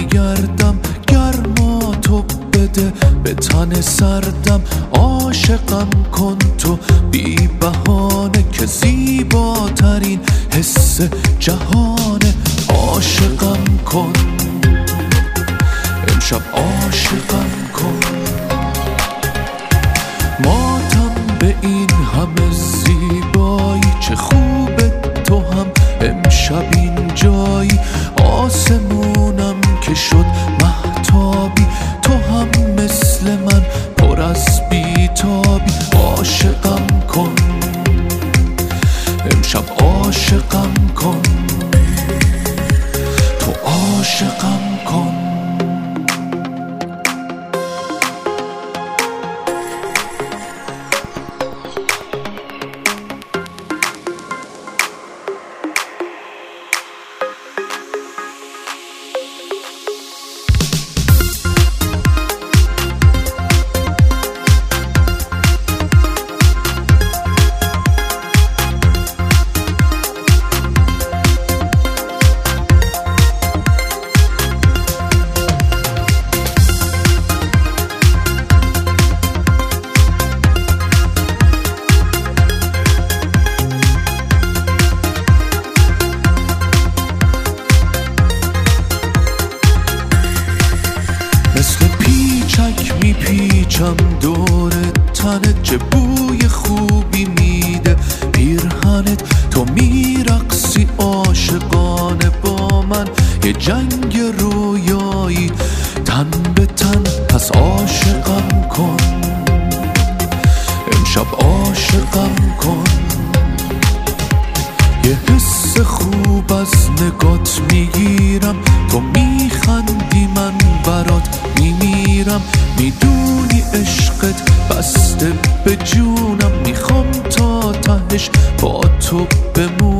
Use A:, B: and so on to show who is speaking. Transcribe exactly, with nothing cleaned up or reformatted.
A: میگردم گرما تو بده به تن سردم عاشقم کن تو بی بهانه که زیباترین حس جهانه عاشقم کن امشب عاشقم کن ماتم به این همه زیبایی چه خوبه تو هم امشب این جایی آسمونم که شد مهتابی تو هم مثل من پر از بیتابی عاشقم کن امشب عاشقم کن تو عاشقم کن مثل پیچک میپیچم دور تنت چه بوی خوبی میده پیرهنت تو میرقصی عاشقانه با من یه جنگ رویایی تن به تن پس عاشقم کن امشب عاشقم کن یه حس خوب از نگات میگیرم تو میخندی من برات میمیرم میدونی عشقت بسته به جونم میخوام تا تهش با تو بمونم